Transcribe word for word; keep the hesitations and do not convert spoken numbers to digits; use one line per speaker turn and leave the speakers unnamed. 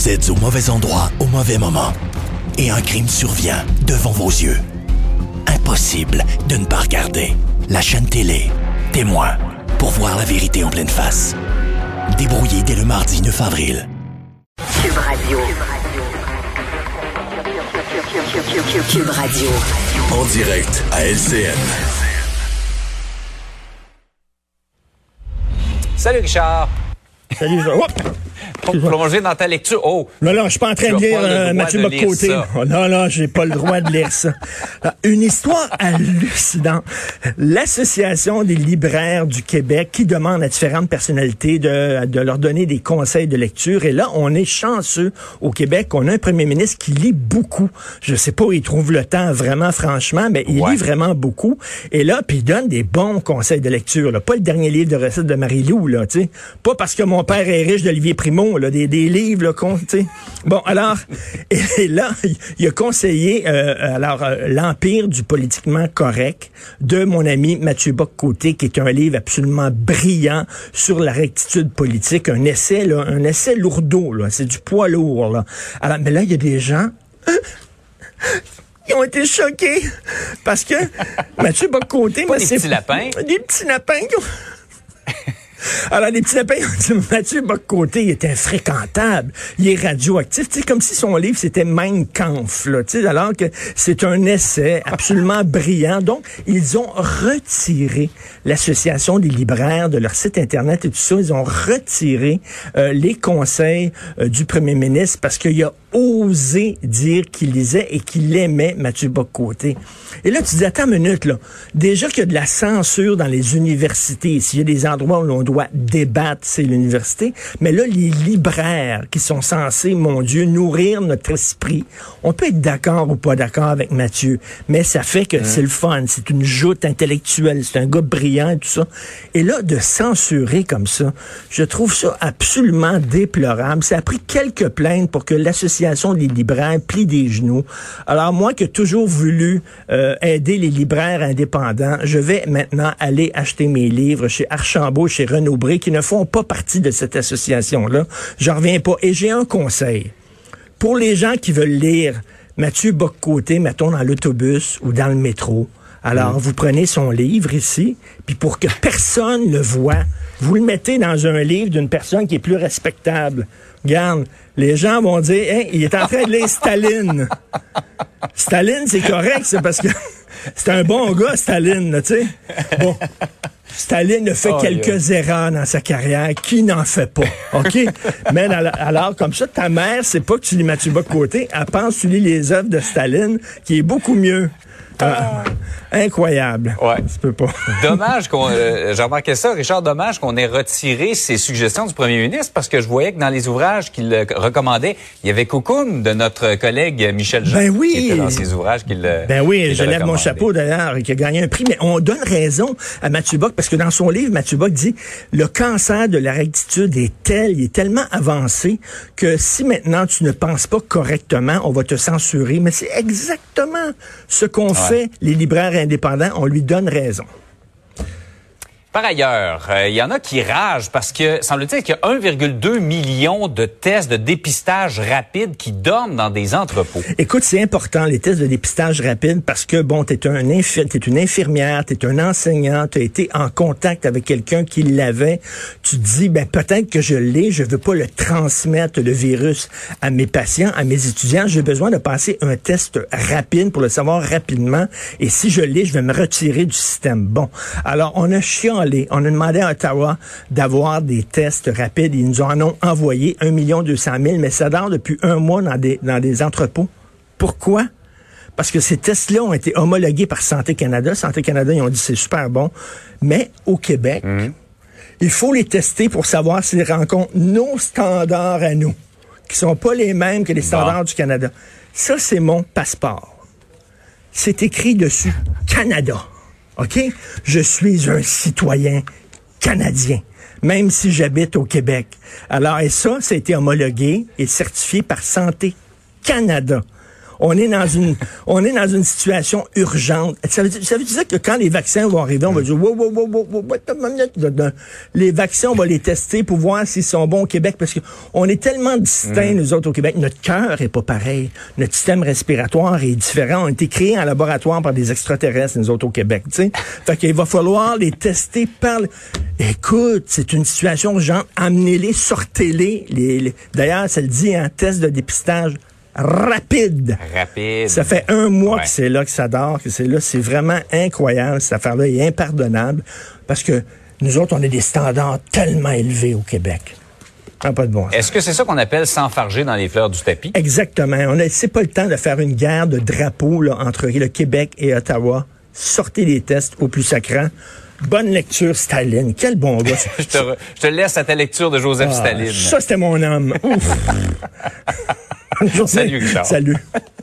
Vous êtes au mauvais endroit au mauvais moment. Et un crime survient devant vos yeux. Impossible de ne pas regarder. La chaîne télé, Témoin, pour voir la vérité en pleine face. Débrouillé dès le mardi neuf avril.
Cube Radio. Cube Radio.
En direct à L C N.
Salut Richard.
Salut, oh!
Pour plonger dans ta lecture. Oh!
Non, non, je suis pas en train de lire euh, Mathieu Bock-Côté. Oh, non, non, j'ai pas le droit de lire ça. Une histoire hallucinante. L'Association des libraires du Québec qui demande à différentes personnalités de, de leur donner des conseils de lecture. Et là, on est chanceux au Québec. On a un premier ministre qui lit beaucoup. Je sais pas où il trouve le temps vraiment, franchement, mais il ouais. lit vraiment beaucoup. Et là, puis il donne des bons conseils de lecture. Là. Pas le dernier livre de recettes de Marie-Lou, là, tu sais. Pas parce que mon père est riche d'Olivier Primo. Là, des, des livres, là, qu'on, tu sais. Bon, alors, et là, il a conseillé euh, alors euh, l'Empire du politiquement correct de mon ami Mathieu Bock-Côté, qui est un livre absolument brillant sur la rectitude politique, un essai, là, un essai lourdeau, là, c'est du poids lourd, là. Alors, mais là, il y a des gens qui ont été choqués parce que Mathieu Bock-Côté,
moi, des c'est petits lapins,
des petits lapins qui ont Alors, les petits lapins ont dit, Mathieu Bock-Côté, il est infréquentable. Il est radioactif. Tu sais, comme si son livre, c'était Mein Kampf, là. Tu sais, alors que c'est un essai absolument brillant. Donc, ils ont retiré l'Association des libraires de leur site Internet et tout ça. Ils ont retiré euh, les conseils euh, du premier ministre parce qu'il a osé dire qu'il lisait et qu'il aimait Mathieu Bock-Côté. Et là, tu dis, attends une minute, là. Déjà qu'il y a de la censure dans les universités, s'il y a des endroits où on doit débattre, c'est l'université. Mais là, les libraires qui sont censés, mon Dieu, nourrir notre esprit, on peut être d'accord ou pas d'accord avec Mathieu, mais ça fait que mmh. c'est le fun, c'est une joute intellectuelle, c'est un gars brillant et tout ça. Et là, de censurer comme ça, je trouve ça absolument déplorable. Ça a pris quelques plaintes pour que l'association des libraires plie des genoux. Alors moi qui ai toujours voulu euh, aider les libraires indépendants, je vais maintenant aller acheter mes livres chez Archambault, chez Renaud-Bré, qui ne font pas partie de cette association-là. J'en reviens pas. Et j'ai un conseil. Pour les gens qui veulent lire Mathieu Bock-Côté, mettons dans l'autobus ou dans le métro, alors, mmh. vous prenez son livre ici, puis pour que personne le voie, vous le mettez dans un livre d'une personne qui est plus respectable. Regarde, les gens vont dire, hein, il est en train de lire Staline. Staline, c'est correct, c'est parce que c'est un bon gars, Staline, tu sais. Bon. Staline a fait oh, quelques yeah. erreurs dans sa carrière. Qui n'en fait pas? OK? Mais alors, alors, comme ça, ta mère, c'est pas que tu lis Mathieu Bock-Côté, elle pense que tu lis les œuvres de Staline, qui est beaucoup mieux. Ah, incroyable.
Ouais.
Tu peux pas.
Dommage qu'on, euh, j'ai remarqué ça, Richard, dommage qu'on ait retiré ces suggestions du premier ministre parce que je voyais que dans les ouvrages qu'il recommandait, il y avait Coucoum de notre collègue Michel Jean.
Ben oui.
Qui était dans ces ouvrages qu'il
Ben oui, je lève mon chapeau d'ailleurs, qui a gagné un prix, mais on donne raison à Mathieu Bock parce que dans son livre, Mathieu Bock dit, le cancer de la rectitude est tel, il est tellement avancé que si maintenant tu ne penses pas correctement, on va te censurer. Mais c'est exactement ce qu'on ouais. fait, les libraires indépendants, on lui donne raison.
Par ailleurs, il euh, y en a qui ragent parce que, semble-t-il, qu'il y a un virgule deux million de tests de dépistage rapide qui dorment dans des entrepôts.
Écoute, c'est important, les tests de dépistage rapide, parce que, bon, t'es un infir- t'es une infirmière, t'es un enseignant, t'as été en contact avec quelqu'un qui l'avait. Tu te dis, ben, peut-être que je l'ai, je veux pas le transmettre, le virus, à mes patients, à mes étudiants. J'ai besoin de passer un test rapide pour le savoir rapidement. Et si je l'ai, je vais me retirer du système. Bon. Alors, on a chialé. On a demandé à Ottawa d'avoir des tests rapides. Ils nous en ont envoyé un million deux cent mille, mais ça dort depuis un mois dans des, dans des entrepôts. Pourquoi? Parce que ces tests-là ont été homologués par Santé Canada. Santé Canada, ils ont dit c'est super bon. Mais au Québec, mmh. il faut les tester pour savoir s'ils rencontrent nos standards à nous, qui sont pas les mêmes que les standards bon. du Canada. Ça, c'est mon passeport. C'est écrit dessus Canada. OK? Je suis un citoyen canadien, même si j'habite au Québec. Alors, et ça, ça a été homologué et certifié par Santé Canada. On est dans une, on est dans une situation urgente. Ça veut, ça veut dire que quand les vaccins vont arriver, on va dire, wow, wow, wow, wow, wow, wow, les vaccins, on va les tester pour voir s'ils sont bons au Québec, parce que on est tellement distincts, mmh. nous autres, au Québec. Notre cœur est pas pareil. Notre système respiratoire est différent. On a été créés en laboratoire par des extraterrestres, nous autres, au Québec, tu sais. Fait qu'il va falloir les tester par le... Écoute, c'est une situation urgente. Amenez-les, sortez-les. Les, les... D'ailleurs, ça le dit, un test de dépistage rapide.
Rapide.
Ça fait un mois
ouais.
que c'est là que ça dort, que c'est là. C'est vraiment incroyable. Cette affaire-là est impardonnable parce que nous autres, on a des standards tellement élevés au Québec. Ah, pas de bon.
Est-ce que c'est ça qu'on appelle s'enfarger dans les fleurs du tapis?
Exactement. On a, c'est pas le temps de faire une guerre de drapeaux là, entre le Québec et Ottawa. Sortez les tests au plus sacrant. Bonne lecture, Staline. Quel bon gars.
je, te re, je te laisse à ta lecture de Joseph ah, Staline.
Ça, c'était mon homme. Salut,
Richard.
Salut.